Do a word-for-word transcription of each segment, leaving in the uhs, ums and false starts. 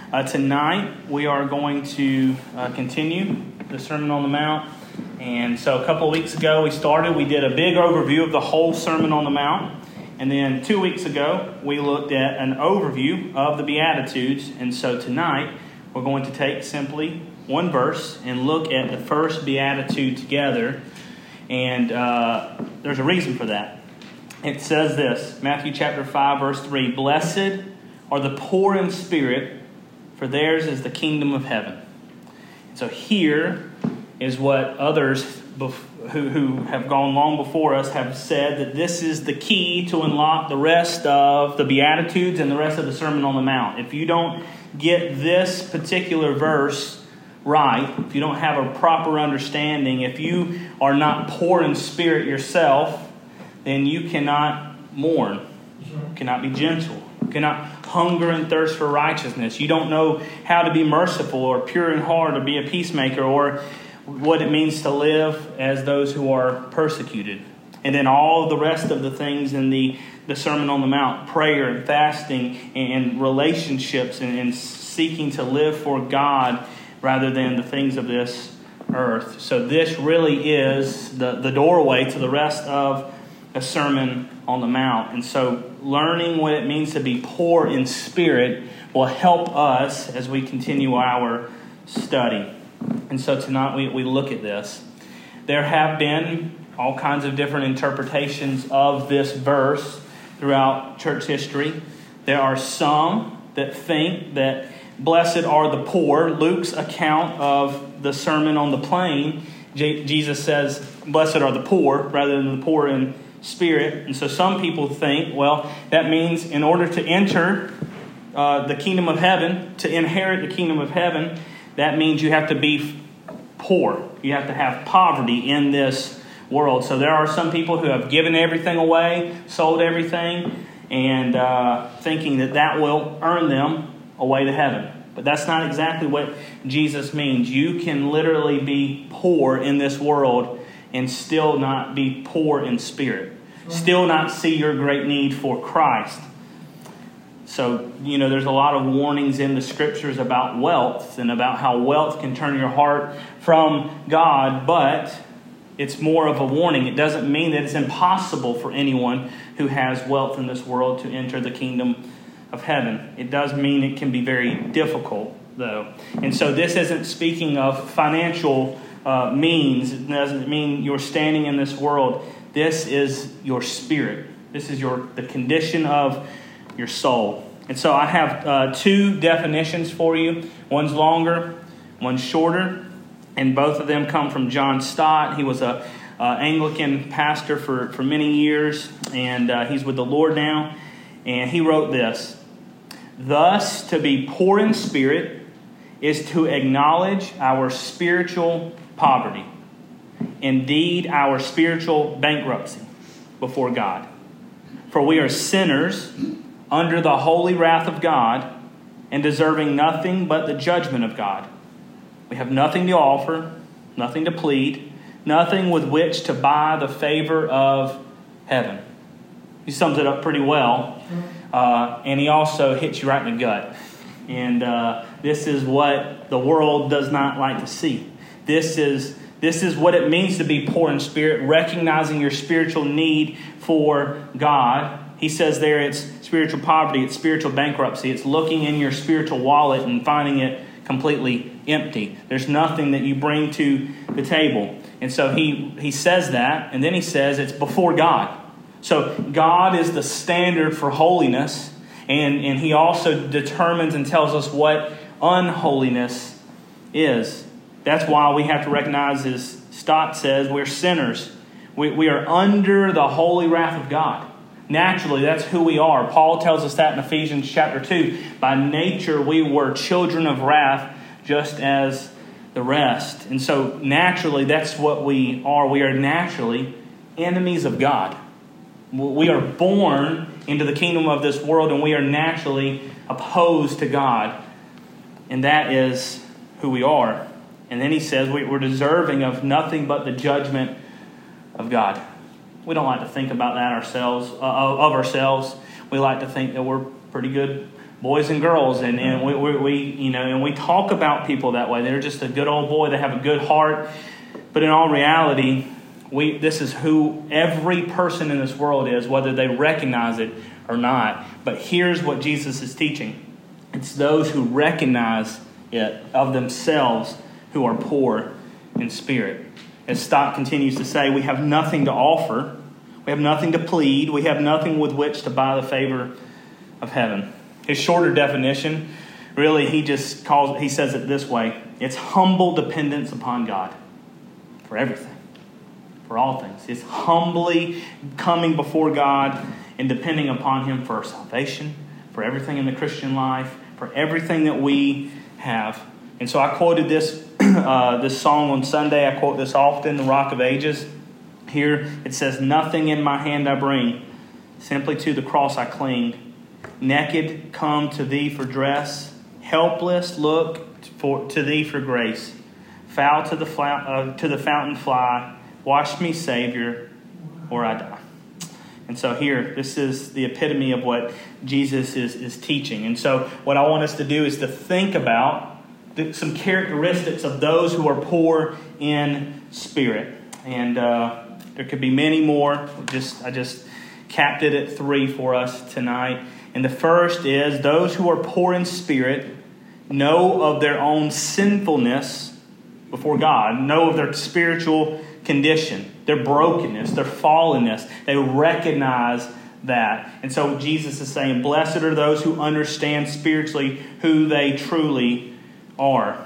Uh, tonight, we are going to uh, continue the Sermon on the Mount. And so a couple of weeks ago, we started, we did a big overview of the whole Sermon on the Mount. And then two weeks ago, we looked at an overview of the Beatitudes. And so tonight, we're going to take simply one verse and look at the first Beatitude together. And uh, there's a reason for that. It says this, Matthew chapter five, verse three, "Blessed are the poor in spirit, for theirs is the kingdom of heaven." So here is what others bef- who, who have gone long before us have said, that this is the key to unlock the rest of the Beatitudes and the rest of the Sermon on the Mount. If you don't get this particular verse right, if you don't have a proper understanding, if you are not poor in spirit yourself, then you cannot mourn, you cannot be gentle, you cannot hunger and thirst for righteousness. You don't know how to be merciful or pure in heart or be a peacemaker, or what it means to live as those who are persecuted. And then all the rest of the things in the, the Sermon on the Mount, prayer and fasting and relationships and, and seeking to live for God rather than the things of this earth. So this really is the, the doorway to the rest of the Sermon on the Mount. And so learning what it means to be poor in spirit will help us as we continue our study. And so tonight we, we look at this. There have been all kinds of different interpretations of this verse throughout church history. There are some that think that blessed are the poor. Luke's account of the Sermon on the Plain, J- Jesus says, blessed are the poor, rather than the poor in spirit. And so some people think, well, that means in order to enter uh, the kingdom of heaven, to inherit the kingdom of heaven, that means you have to be poor. You have to have poverty in this world. So there are some people who have given everything away, sold everything, and uh, thinking that that will earn them a way to heaven. But that's not exactly what Jesus means. You can literally be poor in this world and still not be poor in spirit. Still not see your great need for Christ. So, you know, there's a lot of warnings in the scriptures about wealth and about how wealth can turn your heart from God, but it's more of a warning. It doesn't mean that it's impossible for anyone who has wealth in this world to enter the kingdom of heaven. It does mean it can be very difficult, though. And so this isn't speaking of financial uh, means. It doesn't mean you're standing in this world. This is your spirit. This is your the condition of your soul. And so I have uh, two definitions for you. One's longer, one's shorter. And both of them come from John Stott. He was a uh, Anglican pastor for, for many years. And uh, he's with the Lord now. And he wrote this: "Thus, to be poor in spirit is to acknowledge our spiritual poverty. Indeed, our spiritual bankruptcy before God. For we are sinners under the holy wrath of God and deserving nothing but the judgment of God. We have nothing to offer, nothing to plead, nothing with which to buy the favor of heaven." He sums it up pretty well. Uh, and he also hits you right in the gut. And uh, this is what the world does not like to see. This is This is what it means to be poor in spirit, recognizing your spiritual need for God. He says there it's spiritual poverty, it's spiritual bankruptcy. It's looking in your spiritual wallet and finding it completely empty. There's nothing that you bring to the table. And so he, he says that, and then he says it's before God. So God is the standard for holiness, and, and he also determines and tells us what unholiness is. That's why we have to recognize, as Stott says, we're sinners. We, we are under the holy wrath of God. Naturally, that's who we are. Paul tells us that in Ephesians chapter two. By nature, we were children of wrath, just as the rest. And so naturally, that's what we are. We are naturally enemies of God. We are born into the kingdom of this world, and we are naturally opposed to God. And that is who we are. And then he says we're deserving of nothing but the judgment of God. We don't like to think about that ourselves, uh, of ourselves. We like to think that we're pretty good boys and girls, and, and we, we, we you know, and we talk about people that way. They're just a good old boy. They have a good heart. But in all reality, we this is who every person in this world is, whether they recognize it or not. But here's what Jesus is teaching. It's those who recognize it of themselves who are poor in spirit. As Stott continues to say, we have nothing to offer. We have nothing to plead. We have nothing with which to buy the favor of heaven. His shorter definition, really, he just calls, he says it this way. It's humble dependence upon God for everything, for all things. It's humbly coming before God and depending upon Him for salvation, for everything in the Christian life, for everything that we have. And so I quoted this uh, this song on Sunday. I quote this often, The Rock of Ages. Here it says, nothing in my hand I bring, simply to the cross I cling. Naked come to Thee for dress, helpless look for, to Thee for grace. Foul to the, fla- uh, to the fountain fly, wash me, Savior, or I die. And so here, this is the epitome of what Jesus is, is teaching. And so what I want us to do is to think about the, some characteristics of those who are poor in spirit. And uh, there could be many more. Just I just capped it at three for us tonight. And the first is those who are poor in spirit know of their own sinfulness before God, know of their spiritual condition, their brokenness, their fallenness. They recognize that. And so Jesus is saying, blessed are those who understand spiritually who they truly are.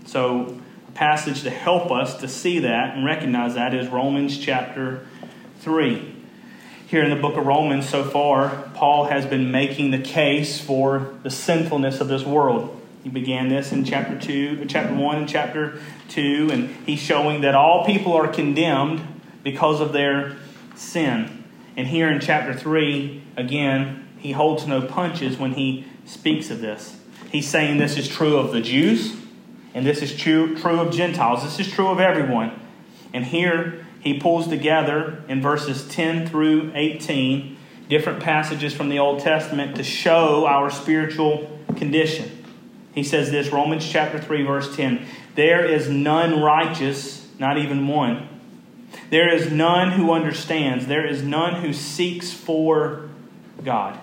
So a passage to help us to see that and recognize that is Romans chapter three. Here in the book of Romans so far, Paul has been making the case for the sinfulness of this world. He began this in chapter two, chapter one and chapter two, and he's showing that all people are condemned because of their sin. And here in chapter three, again, he holds no punches when he speaks of this. He's saying this is true of the Jews, and this is true, true of Gentiles. This is true of everyone. And here he pulls together in verses ten through eighteen different passages from the Old Testament to show our spiritual condition. He says this, Romans chapter three, verse ten. There is none righteous, not even one. There is none who understands. There is none who seeks for God.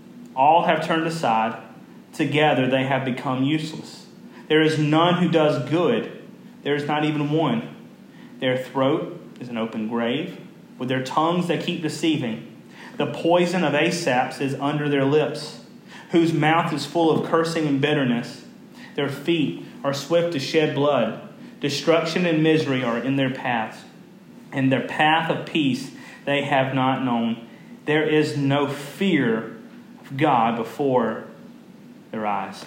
All have turned aside. Together they have become useless. There is none who does good. There is not even one. Their throat is an open grave. With their tongues they keep deceiving. The poison of Asaps is under their lips, whose mouth is full of cursing and bitterness. Their feet are swift to shed blood. Destruction and misery are in their paths, and their path of peace they have not known. There is no fear of God before their eyes.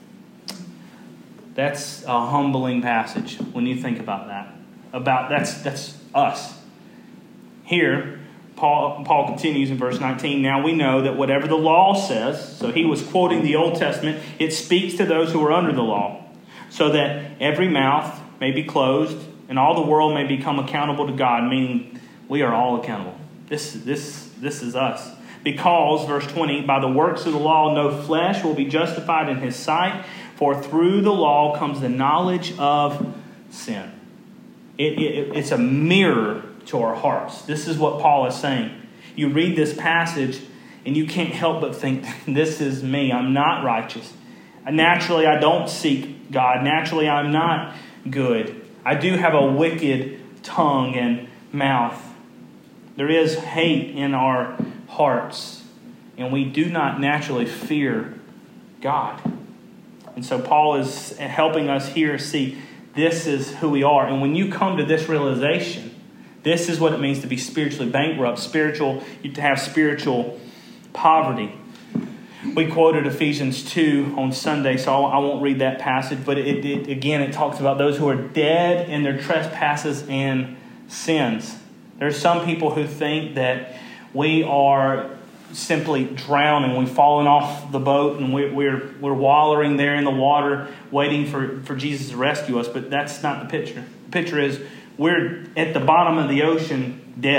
That's a humbling passage when you think about that. About that's that's us. Here, Paul, Paul continues in verse nineteen. Now we know that whatever the law says, so he was quoting the Old Testament, it speaks to those who are under the law, so that every mouth may be closed and all the world may become accountable to God, meaning we are all accountable. This, this, this is us. Because, verse twenty, by the works of the law no flesh will be justified in his sight, for through the law comes the knowledge of sin. It, it, it's a mirror to our hearts. This is what Paul is saying. You read this passage and you can't help but think, this is me. I'm not righteous. Naturally, I don't seek God. Naturally, I'm not good. I do have a wicked tongue and mouth. There is hate in our hearts, and we do not naturally fear God. And so Paul is helping us here see this is who we are. And when you come to this realization, this is what it means to be spiritually bankrupt, spiritual, to have spiritual poverty. We quoted Ephesians two on Sunday, so I won't read that passage. But it, it, again, it talks about those who are dead in their trespasses and sins. There's some people who think that we are simply drowning. We've fallen off the boat and we're, we're, we're wallowing there in the water waiting for, for Jesus to rescue us. But that's not the picture. The picture is we're at the bottom of the ocean dead.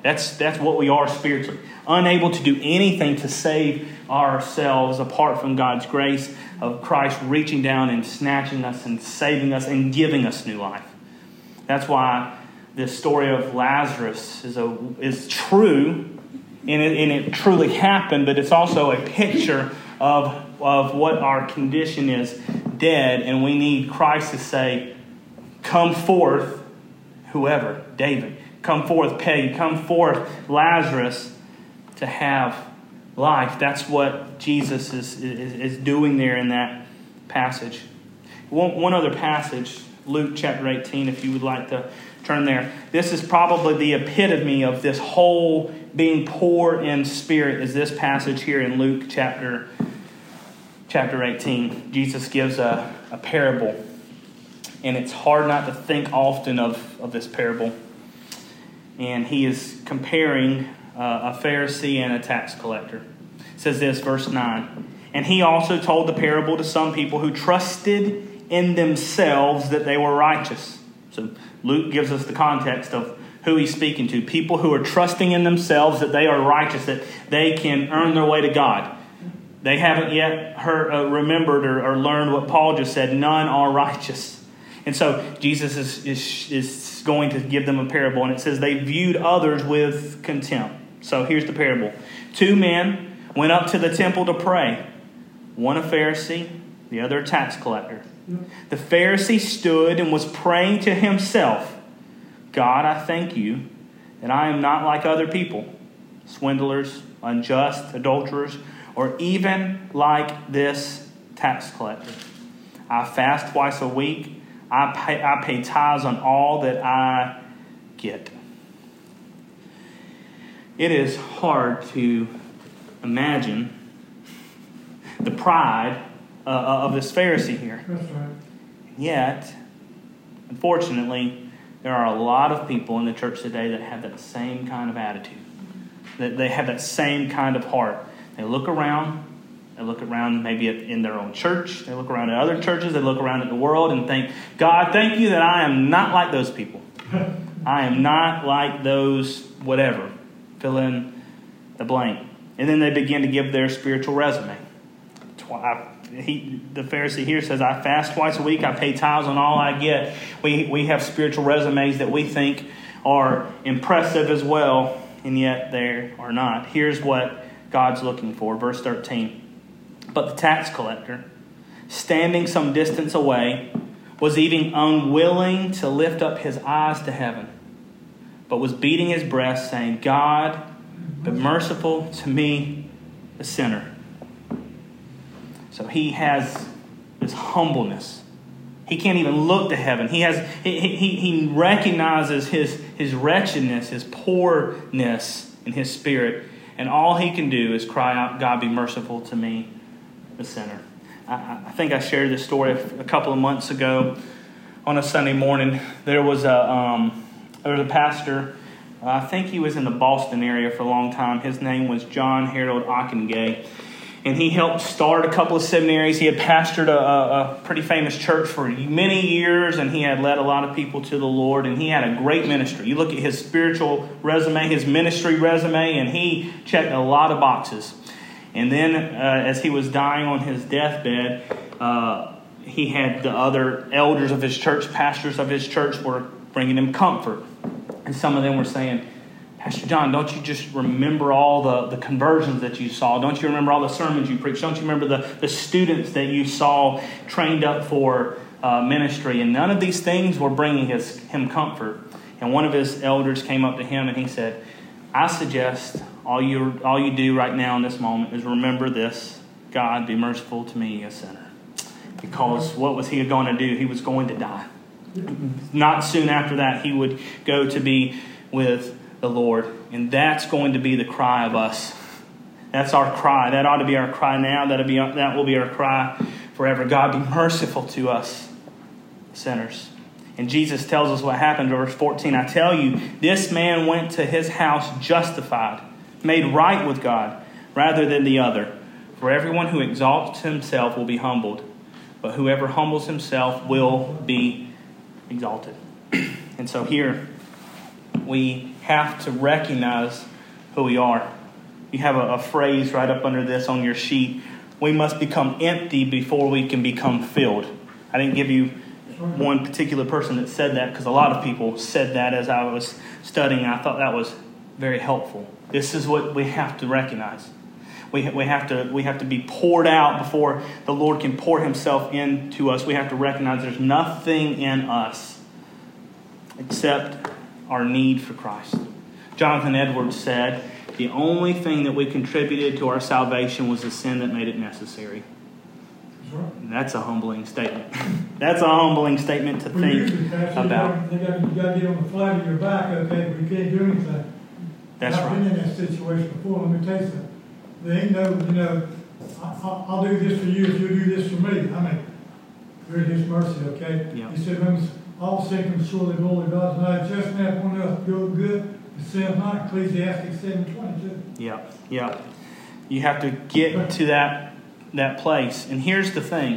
That's, that's what we are spiritually. Unable to do anything to save ourselves apart from God's grace of Christ reaching down and snatching us and saving us and giving us new life. That's why this story of Lazarus is a is true, and it, and it truly happened, but it's also a picture of, of what our condition is, dead, and we need Christ to say, come forth, whoever, David, come forth, Peggy, come forth, Lazarus, to have life. That's what Jesus is, is, is doing there in that passage. One, one other passage, Luke chapter eighteen, if you would like to turn there. This is probably the epitome of this whole being poor in spirit, is this passage here in Luke chapter, chapter eighteen. Jesus gives a, a parable, and it's hard not to think often of, of this parable. And he is comparing uh, a Pharisee and a tax collector. It says this, verse nine. And he also told the parable to some people who trusted in themselves that they were righteous. So Luke gives us the context of who he's speaking to. People who are trusting in themselves that they are righteous, that they can earn their way to God. They haven't yet heard, uh, remembered or, or learned what Paul just said. None are righteous. And so Jesus is, is, is going to give them a parable. And it says they viewed others with contempt. So here's the parable. Two men went up to the temple to pray. One a Pharisee, the other a tax collector. The Pharisee stood and was praying to himself, God, I thank you that I am not like other people, swindlers, unjust, adulterers, or even like this tax collector. I fast twice a week. I pay, I pay tithes on all that I get. It is hard to imagine the pride uh, of this Pharisee here. That's right. Yet, unfortunately, there are a lot of people in the church today that have that same kind of attitude. That they have that same kind of heart. They look around. They look around maybe in their own church. They look around at other churches. They look around at the world and think, God, thank you that I am not like those people. I am not like those whatever. Fill in the blank. And then they begin to give their spiritual resume. I, he, the Pharisee here says, I fast twice a week. I pay tithes on all I get. We, we have spiritual resumes that we think are impressive as well, and yet they are not. Here's what God's looking for. Verse thirteen. But the tax collector, standing some distance away, was even unwilling to lift up his eyes to heaven, but was beating his breast, saying, God, be merciful to me, a sinner. So he has this humbleness. He can't even look to heaven. He has he, he, he recognizes his, his wretchedness, his poorness in his spirit. And all he can do is cry out, God, be merciful to me, the sinner. I, I think I shared this story a couple of months ago on a Sunday morning. There was a, um, there was a pastor. Uh, I think he was in the Boston area for a long time. His name was John Harold Ockengay. And he helped start a couple of seminaries. He had pastored a, a, a pretty famous church for many years, and he had led a lot of people to the Lord, and he had a great ministry. You look at his spiritual resume, his ministry resume, and he checked a lot of boxes. And then uh, as he was dying on his deathbed, uh, he had the other elders of his church, pastors of his church, were bringing him comfort. And some of them were saying, Pastor John, don't you just remember all the, the conversions that you saw? Don't you remember all the sermons you preached? Don't you remember the, the students that you saw trained up for uh, ministry? And none of these things were bringing his, him comfort. And one of his elders came up to him and he said, I suggest all you, all you do right now in this moment is remember this. God, be merciful to me, a sinner. Because what was he going to do? He was going to die. Not soon after that, he would go to be with the Lord. And that's going to be the cry of us. That's our cry. That ought to be our cry now. That'll be, that will be our cry forever. God, be merciful to us, sinners. And Jesus tells us what happened in verse fourteen. I tell you, this man went to his house justified, made right with God, rather than the other. For everyone who exalts himself will be humbled, but whoever humbles himself will be exalted. And so here, we have to recognize who we are. You have a, a phrase right up under this on your sheet. We must become empty before we can become filled. I didn't give you one particular person that said that because a lot of people said that as I was studying. I thought that was very helpful. This is what we have to recognize. We we have to we have to be poured out before the Lord can pour Himself into us. We have to recognize there's nothing in us except our need for Christ. Jonathan Edwards said, the only thing that we contributed to our salvation was the sin that made it necessary. And that's a humbling statement. That's a humbling statement to well, think about. You got, you got to get on the flat of your back, okay, but you can't do anything. That's I've right. been in that situation before. Let me tell you something. There ain't no, you know, I, I, I'll do this for you if you do this for me. I mean, you're in His mercy, okay? Yeah. He said, when all sin comes surely glory to God tonight, just now one else go good, the sin not, Ecclesiastes seven twenty-two. Yeah, yeah. You have to get to that that place. And here's the thing.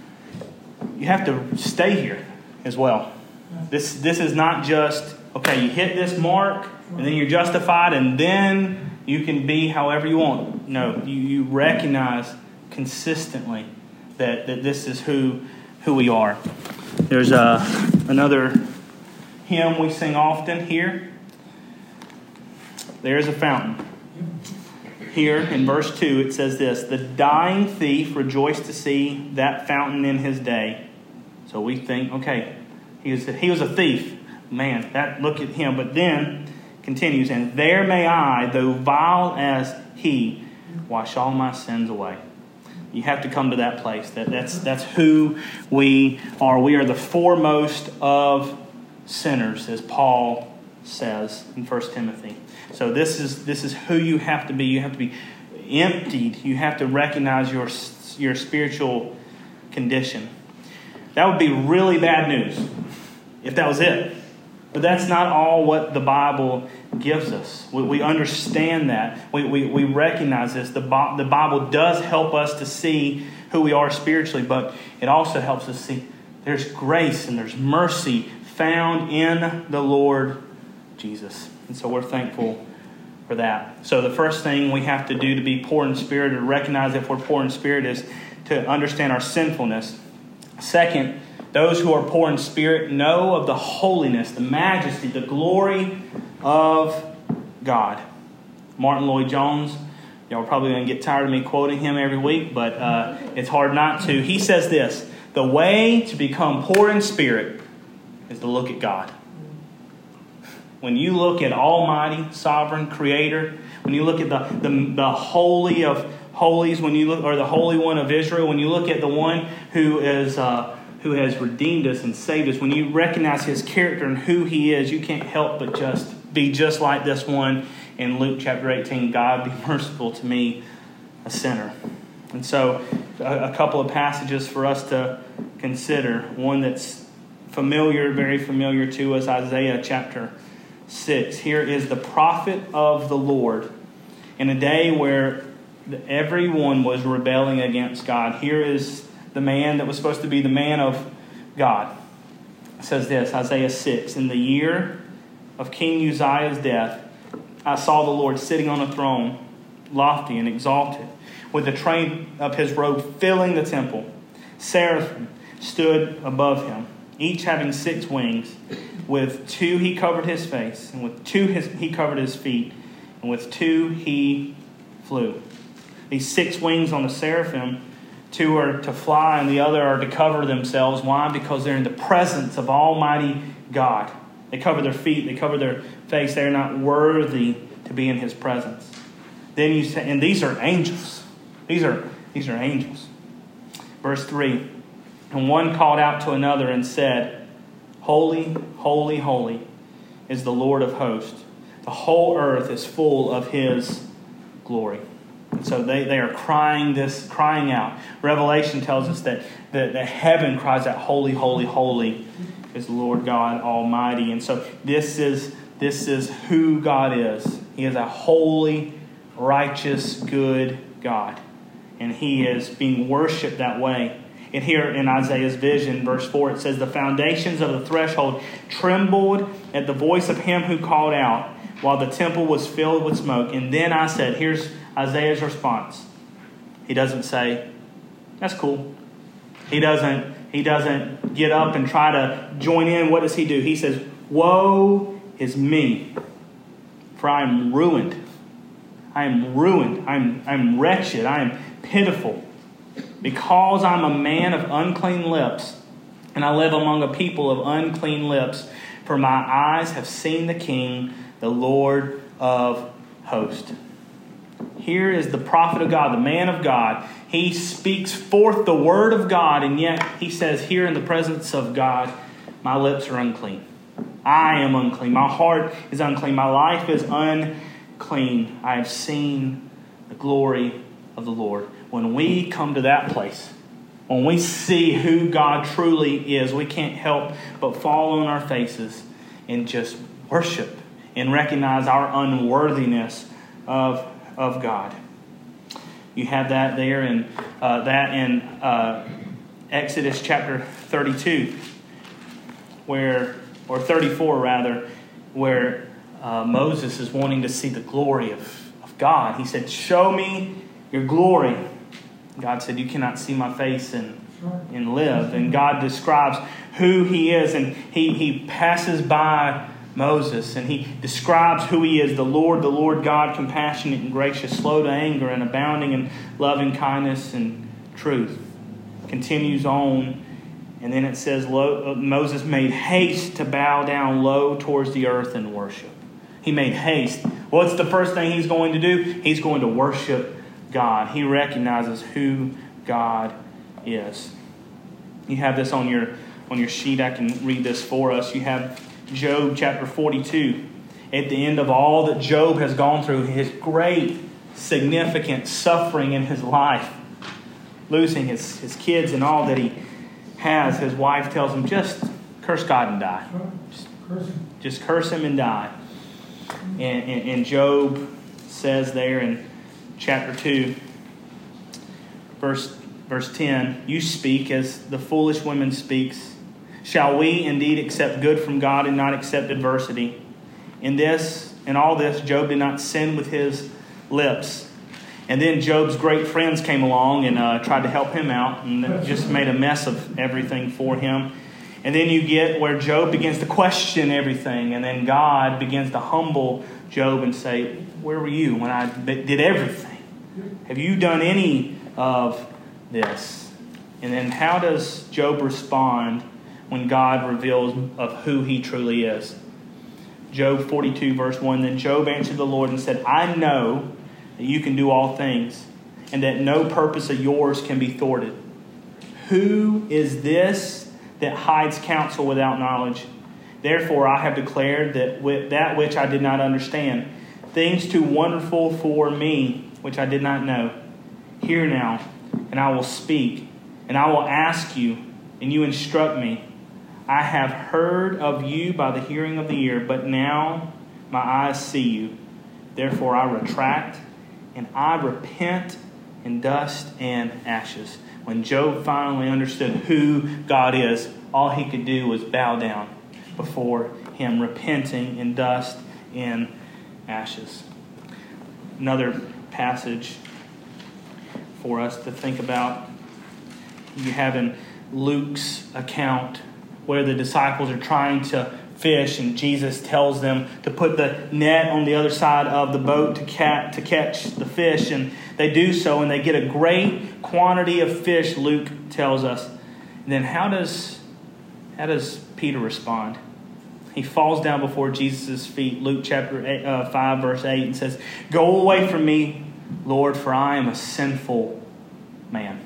You have to stay here as well. This this is not just, okay, you hit this mark, and then you're justified, and then you can be however you want. No, you, you recognize consistently that, that this is who who we are. There's uh, another hymn we sing often here. There's a fountain. Here in verse two it says this, the dying thief rejoiced to see that fountain in his day. So we think, okay, he was, he was a thief. Man, that look at him. But then continues, and there may I, though vile as he, wash all my sins away. You have to come to that place. That, that's, that's who we are. We are the foremost of sinners, as Paul says in First Timothy. So this is this is who you have to be. You have to be emptied. You have to recognize your your spiritual condition. That would be really bad news if that was it. But that's not all what the Bible gives us. We, we understand that. We, we, we recognize this. The, the Bible does help us to see who we are spiritually, but it also helps us see there's grace and there's mercy found in the Lord Jesus. And so we're thankful for that. So the first thing we have to do to be poor in spirit, or recognize if we're poor in spirit, is to understand our sinfulness. Second, those who are poor in spirit know of the holiness, the majesty, the glory of God. Martin Lloyd-Jones, y'all are probably going to get tired of me quoting him every week, but uh, it's hard not to. He says this, the way to become poor in spirit is to look at God. When you look at Almighty, Sovereign, Creator, when you look at the, the, the Holy of Holies, when you look, or the Holy One of Israel, when you look at the one who is uh, who has redeemed us and saved us, when you recognize His character and who He is, you can't help but just be just like this one in Luke chapter eighteen. God, be merciful to me, a sinner. And so, a, a couple of passages for us to consider. One that's familiar, very familiar to us, Isaiah chapter six. Here is the prophet of the Lord in a day where everyone was rebelling against God. Here is the man that was supposed to be the man of God. It says this, Isaiah six, in the year of King Uzziah's death, I saw the Lord sitting on a throne, lofty and exalted, with the train of His robe filling the temple. Seraphim stood above Him, each having six wings. With two he covered his face, and with two his, he covered his feet, and with two he flew. These six wings on the seraphim, two are to fly and the other are to cover themselves. Why? Because they're in the presence of Almighty God. They cover their feet, they cover their face. They're not worthy to be in His presence. Then you say, and these are angels. These are these are angels. Verse three, and one called out to another and said, Holy, holy, holy is the Lord of hosts. The whole earth is full of His glory. And so they, they are crying this, crying out. Revelation tells us that, that, that heaven cries out, holy, holy, holy is the Lord God Almighty. And so this is, this is who God is. He is a holy, righteous, good God. And He is being worshipped that way. And here in Isaiah's vision, verse four, it says, the foundations of the threshold trembled at the voice of him who called out, while the temple was filled with smoke. And then I said, here's Isaiah's response. He doesn't say, that's cool. He doesn't, he doesn't get up and try to join in. What does he do? He says, woe is me, for I am ruined. I am ruined. I'm, I'm wretched. I am pitiful. Because I'm a man of unclean lips, and I live among a people of unclean lips, for my eyes have seen the King, the Lord of hosts. Here is the prophet of God, the man of God. He speaks forth the word of God, and yet he says here in the presence of God, my lips are unclean. I am unclean. My heart is unclean. My life is unclean. I have seen the glory of the Lord. When we come to that place, when we see who God truly is, we can't help but fall on our faces and just worship and recognize our unworthiness of, of God. You have that there in uh, that in uh, Exodus chapter thirty-two, where or thirty-four rather, where uh, Moses is wanting to see the glory of, of God. He said, "Show me your glory." God said, "You cannot see my face and, and live." And God describes who he is. And he, he passes by Moses and he describes who he is. The Lord, the Lord God, compassionate and gracious, slow to anger and abounding in loving kindness and truth. Continues on. And then it says, Moses made haste to bow down low towards the earth and worship. He made haste. What's the first thing he's going to do? He's going to worship God. He recognizes who God is. You have this on your on your sheet. I can read this for us. You have Job chapter forty-two. At the end of all that Job has gone through, his great, significant suffering in his life, losing his, his kids and all that he has, his wife tells him, just curse God and die. Just curse him, just curse him and die. And, and, and Job says there in chapter two, verse, verse ten, "You speak as the foolish woman speaks. Shall we indeed accept good from God and not accept adversity? In this, in all this, Job did not sin with his lips." And then Job's great friends came along and uh, tried to help him out and just made a mess of everything for him. And then you get where Job begins to question everything, and then God begins to humble Job and say, "Where were you when I did everything? Have you done any of this?" And then how does Job respond when God reveals of who he truly is? Job forty-two verse one, "Then Job answered the Lord and said, I know that you can do all things, and that no purpose of yours can be thwarted. Who is this that hides counsel without knowledge? Therefore I have declared that with that which I did not understand, things too wonderful for me, which I did not know. Hear now, and I will speak, and I will ask you, and you instruct me. I have heard of you by the hearing of the ear, but now my eyes see you. Therefore I retract, and I repent in dust and ashes." When Job finally understood who God is, all he could do was bow down before him, repenting in dust and ashes. Another passage for us to think about. You have in Luke's account where the disciples are trying to fish, and Jesus tells them to put the net on the other side of the boat to cat to catch the fish, and they do so, and they get a great quantity of fish, Luke tells us. And then how does how does Peter respond? He falls down before Jesus' feet, Luke chapter eight, uh, five, verse eight, and says, "Go away from me, Lord, for I am a sinful man."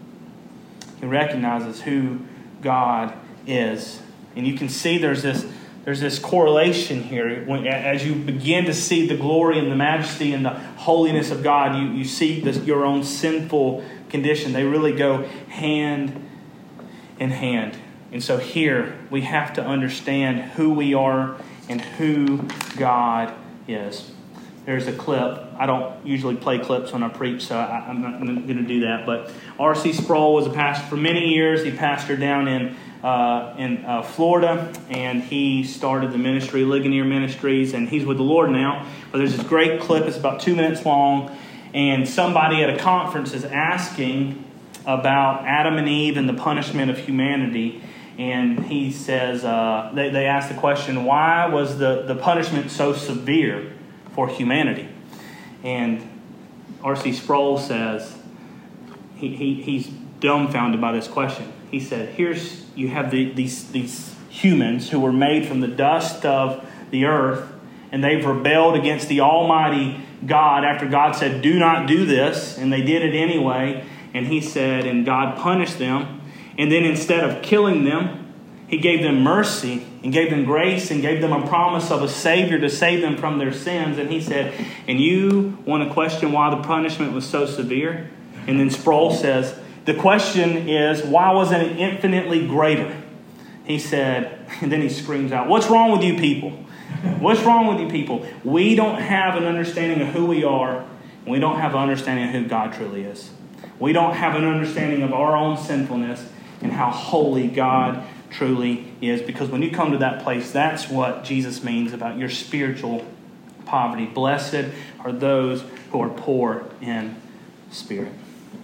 He recognizes who God is. And you can see there's this there's this correlation here. When, as you begin to see the glory and the majesty and the holiness of God, you, you see this, your own sinful condition. They really go hand in hand. And so here we have to understand who we are and who God is. there's a clip. I don't usually play clips when I preach, so I, I'm not going to do that. But R C Sproul was a pastor for many years. He pastored down in uh, in uh, Florida, and he started the ministry, Ligonier Ministries, and he's with the Lord now. But there's this great clip. It's about two minutes long, and somebody at a conference is asking about Adam and Eve and the punishment of humanity. And he says, uh, they, they ask the question, why was the, the punishment so severe for humanity? And R C Sproul says, he, he he's dumbfounded by this question. He said, here's, you have the, these, these humans who were made from the dust of the earth, and they've rebelled against the Almighty God after God said, do not do this, and they did it anyway. And he said, and God punished them. And then instead of killing them, he gave them mercy and gave them grace and gave them a promise of a Savior to save them from their sins. And he said, and you want to question why the punishment was so severe? And then Sproul says, the question is, why wasn't it infinitely greater? He said, and then he screams out, what's wrong with you people? What's wrong with you people? We don't have an understanding of who we are, and we don't have an understanding of who God truly is. We don't have an understanding of our own sinfulness and how holy God truly is. Because when you come to that place, that's what Jesus means about your spiritual poverty. Blessed are those who are poor in spirit.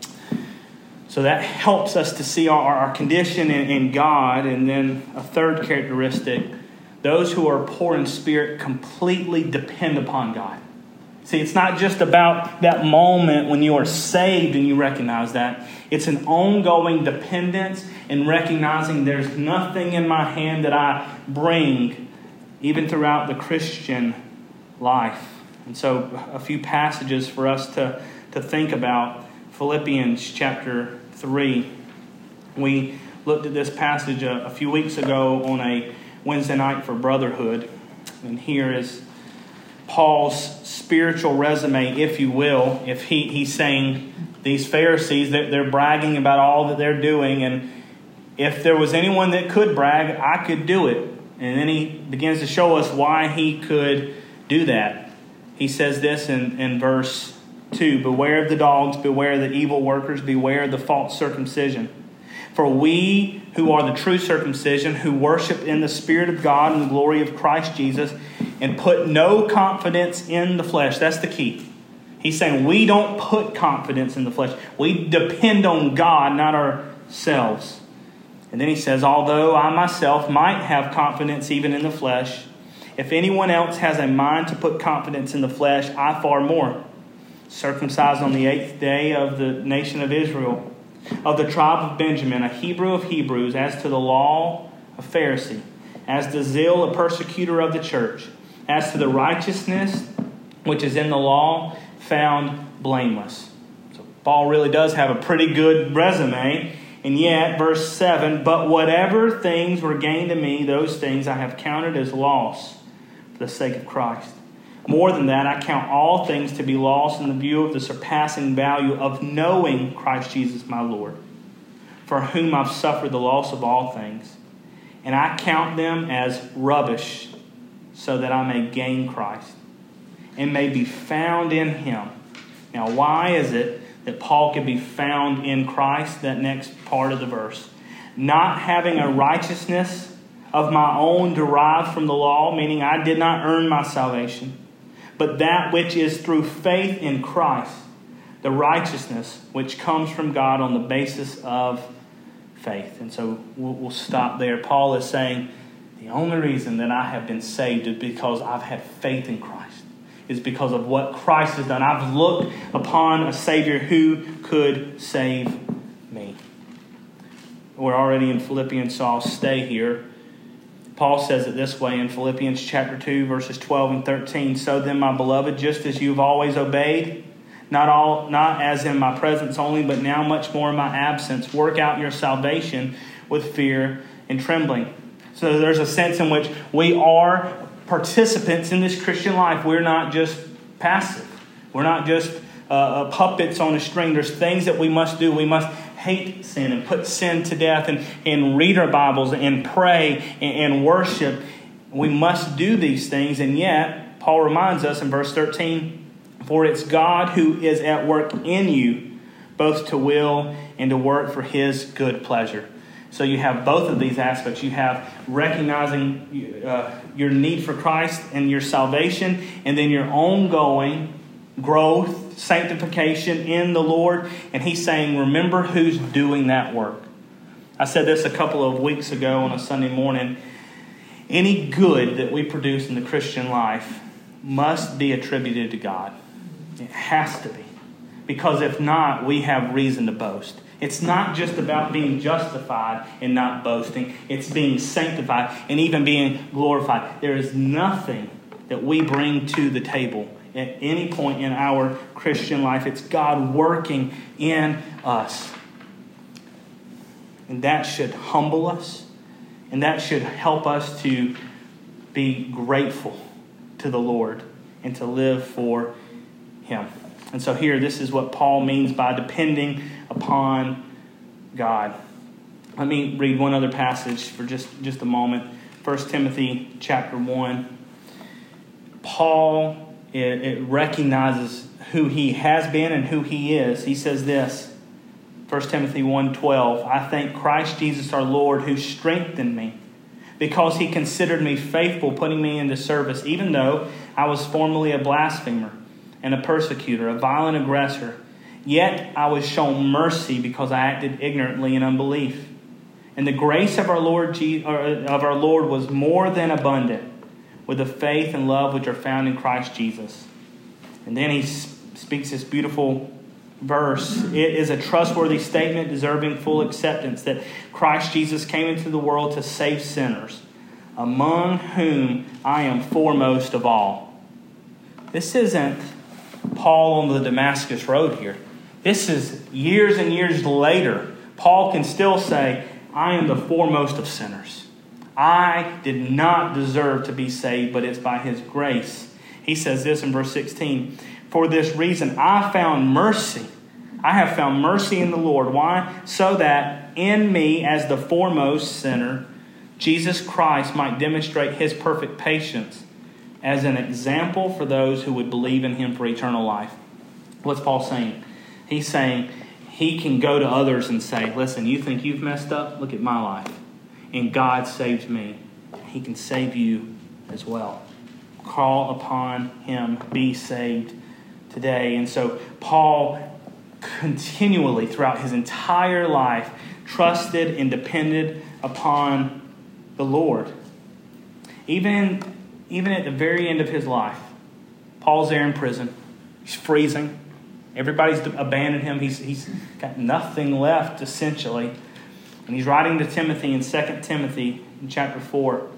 So that helps us to see our, our condition in, in God. And then a third characteristic, those who are poor in spirit completely depend upon God. See, it's not just about that moment when you are saved and you recognize that. It's an ongoing dependence and recognizing there's nothing in my hand that I bring, even throughout the Christian life. And so a few passages for us to, to think about. Philippians chapter three. We looked at this passage a, a few weeks ago on a Wednesday night for brotherhood. And here is Paul's spiritual resume, if you will. If he, he's saying these Pharisees, they're, they're bragging about all that they're doing. And if there was anyone that could brag, I could do it. And then he begins to show us why he could do that. He says this in, in verse two. Beware of the dogs, beware of the evil workers, beware of the false circumcision. For we who are the true circumcision, who worship in the Spirit of God and the glory of Christ Jesus, and put no confidence in the flesh. That's the key. He's saying we don't put confidence in the flesh. We depend on God, not ourselves. And then he says, although I myself might have confidence even in the flesh, if anyone else has a mind to put confidence in the flesh, I far more. Circumcised on the eighth day of the nation of Israel, of the tribe of Benjamin, a Hebrew of Hebrews, as to the law, a Pharisee, as to zeal, a persecutor of the church, as to the righteousness which is in the law, found blameless. So Paul really does have a pretty good resume. And yet, verse seven, but whatever things were gained to me, those things I have counted as loss for the sake of Christ. More than that, I count all things to be lost in the view of the surpassing value of knowing Christ Jesus my Lord, for whom I've suffered the loss of all things. And I count them as rubbish, so that I may gain Christ and may be found in Him. Now, why is it that Paul could be found in Christ? That next part of the verse. Not having a righteousness of my own derived from the law, meaning I did not earn my salvation, but that which is through faith in Christ, the righteousness which comes from God on the basis of faith. And so we'll, we'll stop there. Paul is saying, the only reason that I have been saved is because I've had faith in Christ. Is because of what Christ has done. I've looked upon a Savior who could save me. We're already in Philippians, so I'll stay here. Paul says it this way in Philippians chapter two, verses twelve and thirteen. So then, my beloved, just as you've always obeyed, not all, not as in my presence only, but now much more in my absence, work out your salvation with fear and trembling. So there's a sense in which we are participants in this Christian life. We're not just passive. We're not just uh, puppets on a string. There's things that we must do. We must hate sin and put sin to death and, and read our Bibles and pray and, and worship. We must do these things. And yet, Paul reminds us in verse thirteen, for it's God who is at work in you, both to will and to work for his good pleasure. So you have both of these aspects. You have recognizing uh, your need for Christ and your salvation, and then your ongoing growth, sanctification in the Lord. And he's saying, remember who's doing that work. I said this a couple of weeks ago on a Sunday morning. Any good that we produce in the Christian life must be attributed to God. It has to be. Because if not, we have reason to boast. It's not just about being justified and not boasting. It's being sanctified and even being glorified. There is nothing that we bring to the table at any point in our Christian life. It's God working in us. And that should humble us. And that should help us to be grateful to the Lord and to live for him. And so here, this is what Paul means by depending upon God. Let me read one other passage for just, just a moment. First Timothy chapter one. Paul it, it recognizes who he has been and who he is. He says this, First Timothy one twelve, I thank Christ Jesus our Lord who strengthened me, because he considered me faithful, putting me into service, even though I was formerly a blasphemer and a persecutor, a violent aggressor. Yet I was shown mercy because I acted ignorantly in unbelief. And the grace of our Lord Je- of our Lord was more than abundant with the faith and love which are found in Christ Jesus. And then he speaks this beautiful verse. It is a trustworthy statement deserving full acceptance that Christ Jesus came into the world to save sinners, among whom I am foremost of all. This isn't Paul on the Damascus Road here. This is years and years later. Paul can still say, I am the foremost of sinners. I did not deserve to be saved, but it's by his grace. He says this in verse sixteen, for this reason I found mercy. I have found mercy in the Lord. Why? So that in me as the foremost sinner, Jesus Christ might demonstrate his perfect patience as an example for those who would believe in him for eternal life. What's Paul saying? He's saying he can go to others and say, listen, you think you've messed up? Look at my life. And God saves me. He can save you as well. Call upon him. Be saved today. And so Paul continually throughout his entire life trusted and depended upon the Lord. Even, even at the very end of his life, Paul's there in prison. He's freezing. Everybody's abandoned him. He's, he's got nothing left, essentially. And he's writing to Timothy in Second Timothy in chapter four.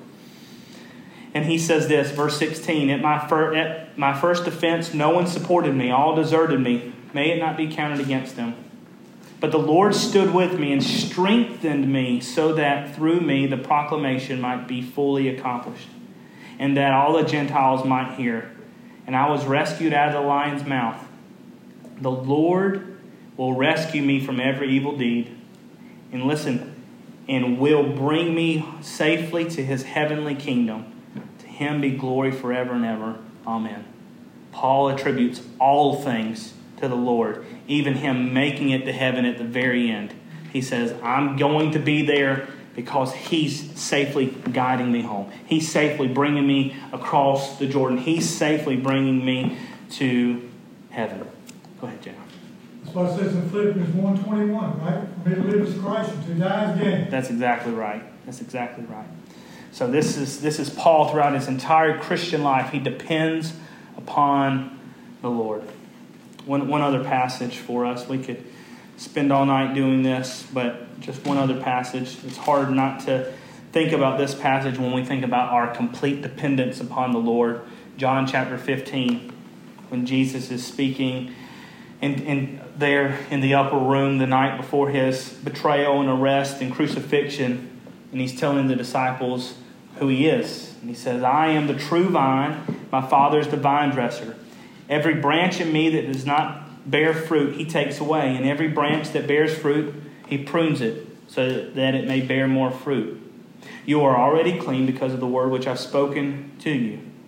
And he says this, verse sixteen, at my, fir- at my first offense, no one supported me. All deserted me. May it not be counted against them. But the Lord stood with me and strengthened me so that through me the proclamation might be fully accomplished, and that all the Gentiles might hear. And I was rescued out of the lion's mouth. The Lord will rescue me from every evil deed. And listen, and will bring me safely to his heavenly kingdom. To him be glory forever and ever. Amen. Paul attributes all things to the Lord, even him making it to heaven at the very end. He says, I'm going to be there because he's safely guiding me home. He's safely bringing me across the Jordan. He's safely bringing me to heaven. Go ahead, Jeff. That's what it says in Philippians one twenty-one, right? For me to live is Christ, and to die is gain. That's exactly right. That's exactly right. So this is this is Paul throughout his entire Christian life. He depends upon the Lord. One one other passage for us. We could spend all night doing this, but just one other passage. It's hard not to think about this passage when we think about our complete dependence upon the Lord. John chapter fifteen, when Jesus is speaking and, and there in the upper room the night before his betrayal and arrest and crucifixion, and he's telling the disciples who he is. And he says, I am the true vine, my Father is the vine dresser. Every branch in me that does not bear fruit, he takes away. And every branch that bears fruit, he prunes it, so that it may bear more fruit. You are already clean because of the word which I've spoken to you.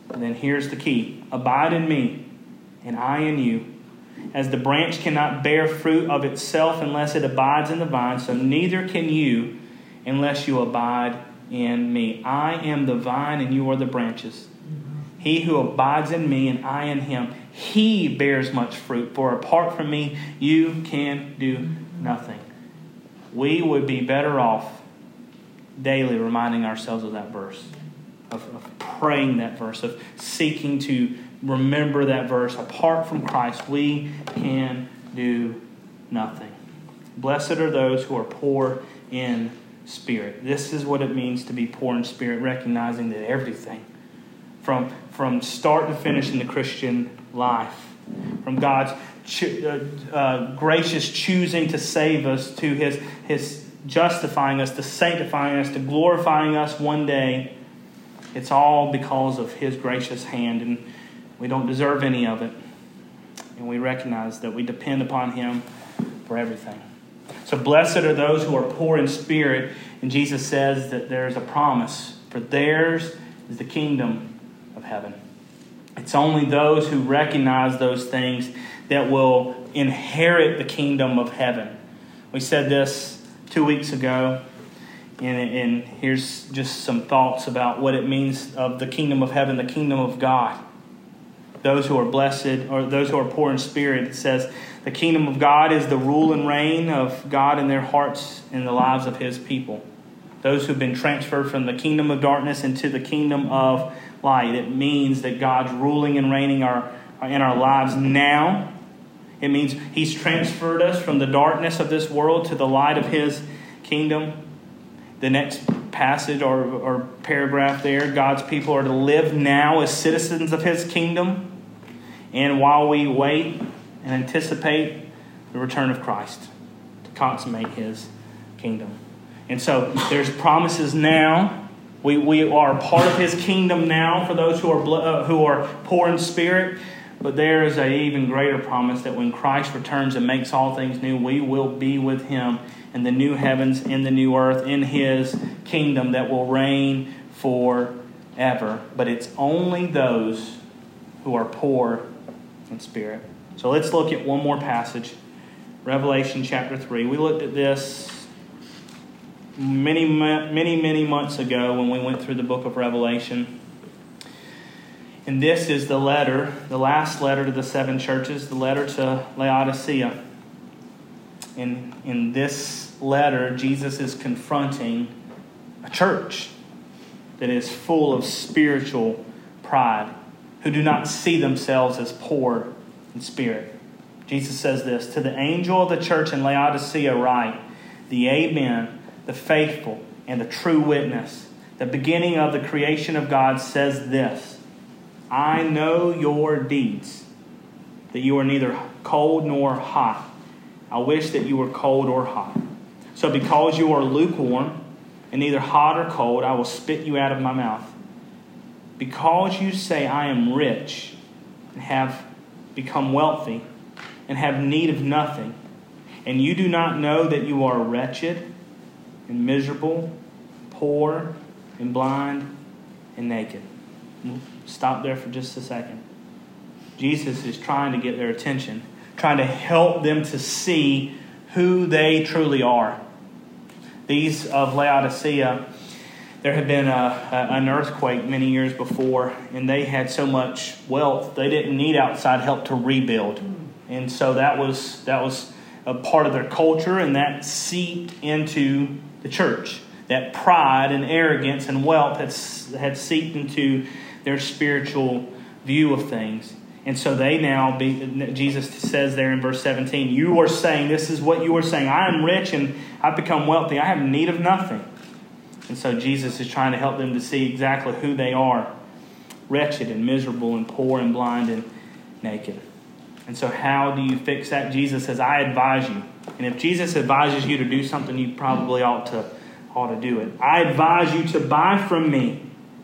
And then here's the key. Abide in me, and I in you. As the branch cannot bear fruit of itself unless it abides in the vine, so neither can you unless you abide in me. I am the vine, and you are the branches. He who abides in me, and I in him, he bears much fruit. For apart from me, you can do nothing. We would be better off daily reminding ourselves of that verse, of, of praying that verse, of seeking to remember that verse. Apart from Christ, we can do nothing. Blessed are those who are poor in spirit. This is what it means to be poor in spirit, recognizing that everything, from, from start to finish in the Christian life, from God's cho- uh, uh, gracious choosing to save us, to His, His justifying us, to sanctifying us, to glorifying us one day, it's all because of His gracious hand, and we don't deserve any of it. And we recognize that we depend upon Him for everything. So blessed are those who are poor in spirit. And Jesus says that there's a promise, for theirs is the kingdom of heaven. It's only those who recognize those things that will inherit the kingdom of heaven. We said this two weeks ago. And, and here's just some thoughts about what it means of the kingdom of heaven, the kingdom of God. Those who are blessed, or those who are poor in spirit, it says the kingdom of God is the rule and reign of God in their hearts and the lives of His people. Those who've been transferred from the kingdom of darkness into the kingdom of light. It means that God's ruling and reigning are, are in our lives now. It means He's transferred us from the darkness of this world to the light of His kingdom. The next passage or, or paragraph there, God's people are to live now as citizens of His kingdom, and while we wait and anticipate the return of Christ to consummate His kingdom. And so there's promises now. We we are part of His kingdom now for those who are uh, who are poor in spirit. But there is an even greater promise that when Christ returns and makes all things new, we will be with Him in the new heavens, in the new earth, in His kingdom that will reign forever. But it's only those who are poor in spirit. So let's look at one more passage. Revelation chapter three. We looked at this many, many, many months ago when we went through the book of Revelation. And this is the letter, the last letter to the seven churches, the letter to Laodicea. In, in this letter, Jesus is confronting a church that is full of spiritual pride, who do not see themselves as poor in spirit. Jesus says this, to the angel of the church in Laodicea write, the Amen, the faithful and the true witness, the beginning of the creation of God says this, I know your deeds, that you are neither cold nor hot. I wish that you were cold or hot. So because you are lukewarm and neither hot or cold, I will spit you out of my mouth. Because you say, I am rich and have become wealthy and have need of nothing, and you do not know that you are wretched and miserable, poor and blind and naked. Stop there for just a second. Jesus is trying to get their attention, trying to help them to see who they truly are. These of Laodicea, there had been a, a, an earthquake many years before, and they had so much wealth, they didn't need outside help to rebuild. And so that was that was a part of their culture, and that seeped into the church. That pride and arrogance and wealth had, had seeped into their spiritual view of things. And so they now, be, Jesus says there in verse seventeen, you are saying, this is what you are saying, I am rich and I've become wealthy, I have need of nothing. And so Jesus is trying to help them to see exactly who they are, wretched and miserable and poor and blind and naked. And so how do you fix that? Jesus says, I advise you. And if Jesus advises you to do something, you probably ought to, ought to do it. I advise you to buy from me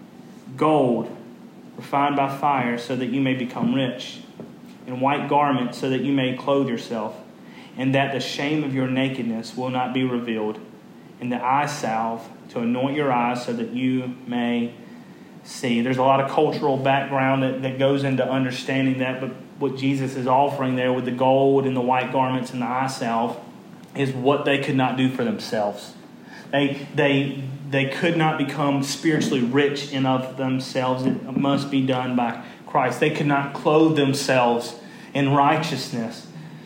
gold refined by fire, so that you may become rich, and white garments, so that you may clothe yourself, and that the shame of your nakedness will not be revealed, and the eye salve to anoint your eyes, so that you may see. There's a lot of cultural background that, that goes into understanding that, but what Jesus is offering there with the gold and the white garments and the eye salve is what they could not do for themselves. They they they could not become spiritually rich in of themselves. It must be done by Christ. They could not clothe themselves in righteousness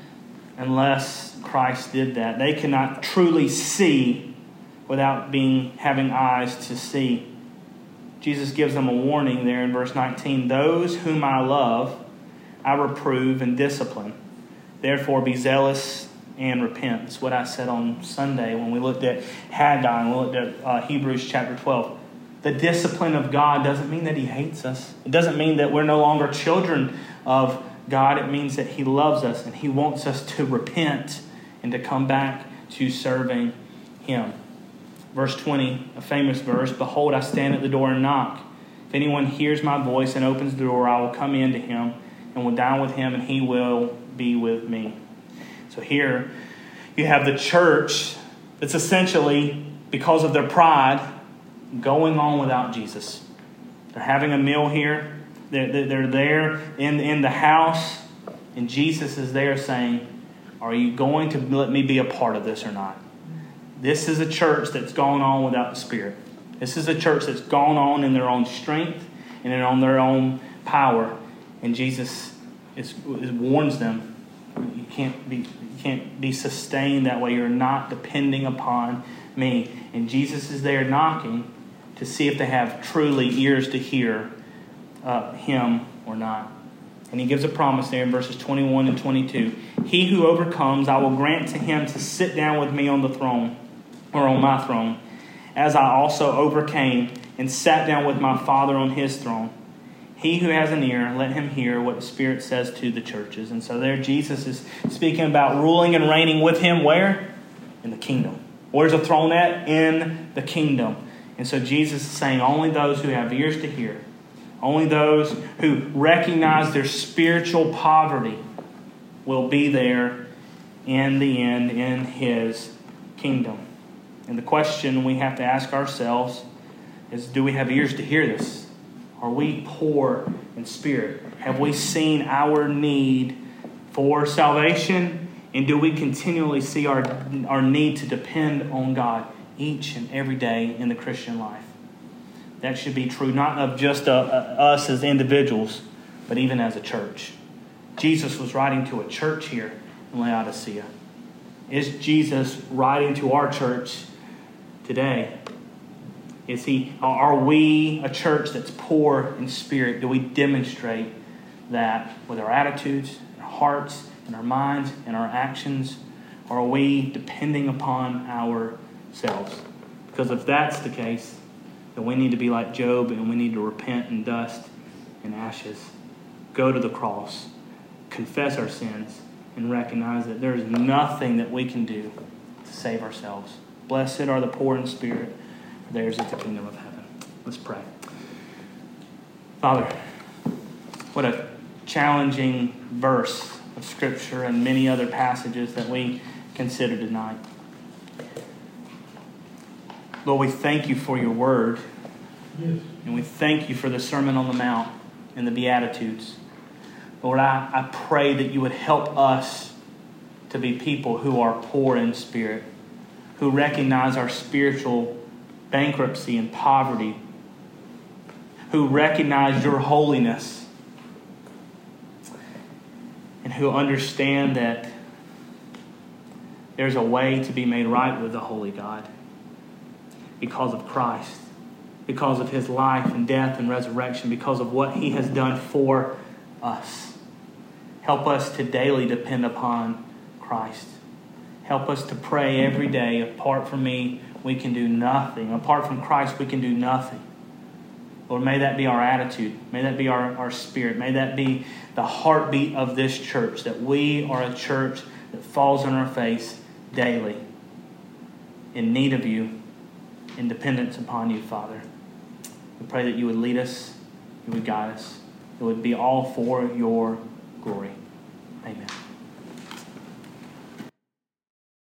unless Christ did that. They cannot truly see without being having eyes to see. Jesus gives them a warning there in verse nineteen. Those whom I love, I reprove and discipline. Therefore be zealous and repent. That's what I said on Sunday when we looked at Haggai and we looked at uh, Hebrews chapter twelve. The discipline of God doesn't mean that He hates us. It doesn't mean that we're no longer children of God. It means that He loves us and He wants us to repent and to come back to serving Him. Verse twenty, a famous verse, behold, I stand at the door and knock. If anyone hears my voice and opens the door, I will come in to him and will dine with him and he will be with me. So here you have the church that's essentially, because of their pride, going on without Jesus. They're having a meal here. They're, they're there in, in the house, and Jesus is there saying, are you going to let me be a part of this or not? This is a church that's gone on without the Spirit. This is a church that's gone on in their own strength and in their own power. And Jesus is, is warns them, you can't be you can't be sustained that way. You're not depending upon me. And Jesus is there knocking to see if they have truly ears to hear uh, Him or not. And He gives a promise there in verses twenty-one and twenty-two. He who overcomes, I will grant to him to sit down with me on the throne, or on my throne, as I also overcame and sat down with my Father on His throne. He who has an ear, let him hear what the Spirit says to the churches. And so there Jesus is speaking about ruling and reigning with Him where? In the kingdom. Where's the throne at? In the kingdom. And so Jesus is saying only those who have ears to hear, only those who recognize their spiritual poverty will be there in the end in His kingdom. And the question we have to ask ourselves is, do we have ears to hear this? Are we poor in spirit? Have we seen our need for salvation? And do we continually see our, our need to depend on God each and every day in the Christian life? That should be true not of just uh, uh, us as individuals, but even as a church. Jesus was writing to a church here in Laodicea. Is Jesus writing to our church today? Is he? Are we a church that's poor in spirit? Do we demonstrate that with our attitudes, our hearts, and our minds, and our actions? Or are we depending upon ourselves? Because if that's the case, then we need to be like Job and we need to repent in dust and ashes. Go to the cross, confess our sins, and recognize that there is nothing that we can do to save ourselves. Blessed are the poor in spirit, for theirs is the kingdom of heaven. Let's pray. Father, what a challenging verse of Scripture and many other passages that we consider tonight. Lord, we thank You for Your word. Yes. And we thank You for the Sermon on the Mount and the Beatitudes. Lord, I, I pray that You would help us to be people who are poor in spirit, who recognize our spiritual bankruptcy and poverty, who recognize Your holiness, and who understand that there's a way to be made right with the holy God because of Christ, because of His life and death and resurrection, because of what He has done for us. Help us to daily depend upon Christ. Help us to pray every day, apart from Me, we can do nothing. Apart from Christ, we can do nothing. Lord, may that be our attitude. May that be our, our spirit. May that be the heartbeat of this church, that we are a church that falls on our face daily in need of You, in dependence upon You, Father. We pray that You would lead us, You would guide us. It would be all for Your glory. Amen.